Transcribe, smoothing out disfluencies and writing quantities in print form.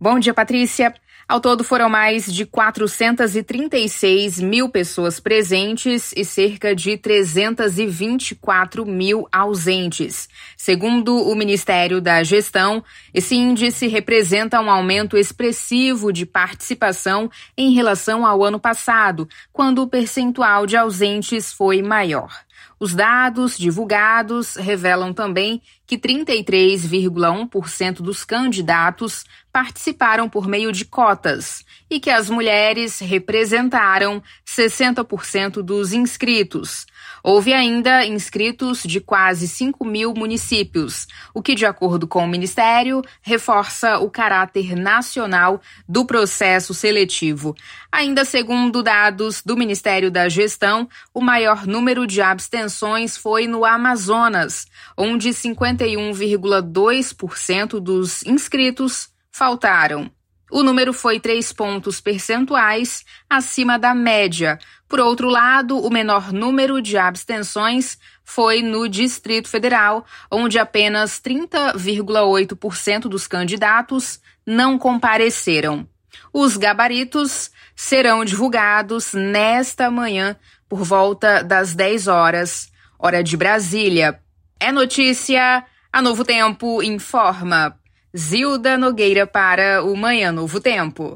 Bom dia, Patrícia. Ao todo foram mais de 436 mil pessoas presentes e cerca de 324 mil ausentes. Segundo o Ministério da Gestão, esse índice representa um aumento expressivo de participação em relação ao ano passado, quando o percentual de ausentes foi maior. Os dados divulgados revelam também que 33,1% dos candidatos participaram por meio de cotas e que as mulheres representaram 60% dos inscritos. Houve ainda inscritos de quase 5 mil municípios, o que, de acordo com o Ministério, reforça o caráter nacional do processo seletivo. Ainda segundo dados do Ministério da Gestão, o maior número de abstenções foi no Amazonas, onde 51,2% dos inscritos faltaram. O número foi 3 pontos percentuais acima da média. Por outro lado, o menor número de abstenções foi no Distrito Federal, onde apenas 30,8% dos candidatos não compareceram. Os gabaritos serão divulgados nesta manhã por volta das 10 horas, hora de Brasília. É notícia, a Novo Tempo informa. Zilda Nogueira para o Manhã Novo Tempo.